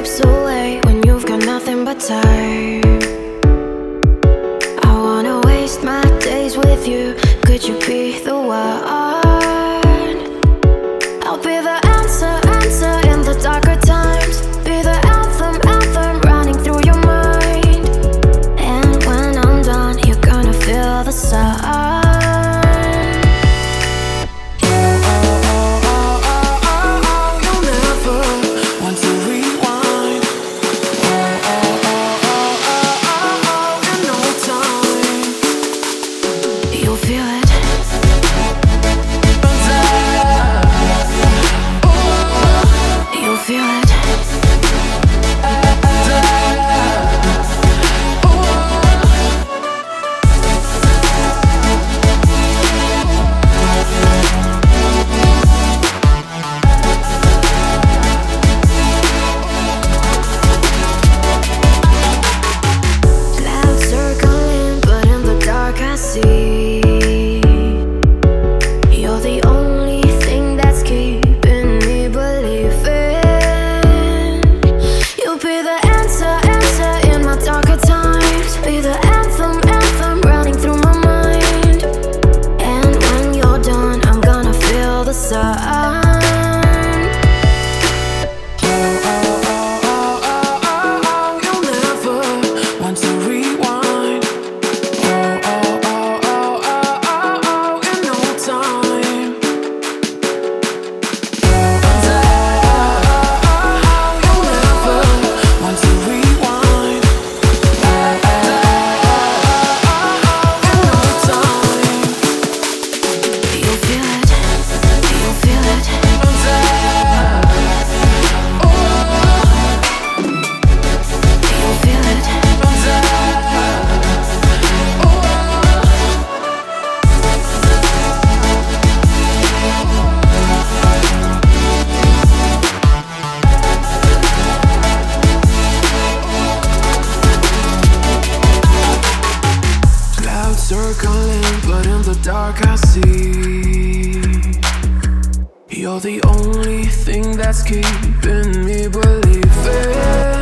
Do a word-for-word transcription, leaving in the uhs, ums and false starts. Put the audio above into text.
slips away when you've got nothing but time. I wanna waste my days with you. Could you be the one? I'll be the answer, answer in the darker times. Be the anthem, anthem running through your mind. And when I'm done, you're gonna feel the sun. You'll feel it. You'll feel it. Clouds circling, but in the dark I see circling, but in the dark I see you're the only thing that's keeping me believing.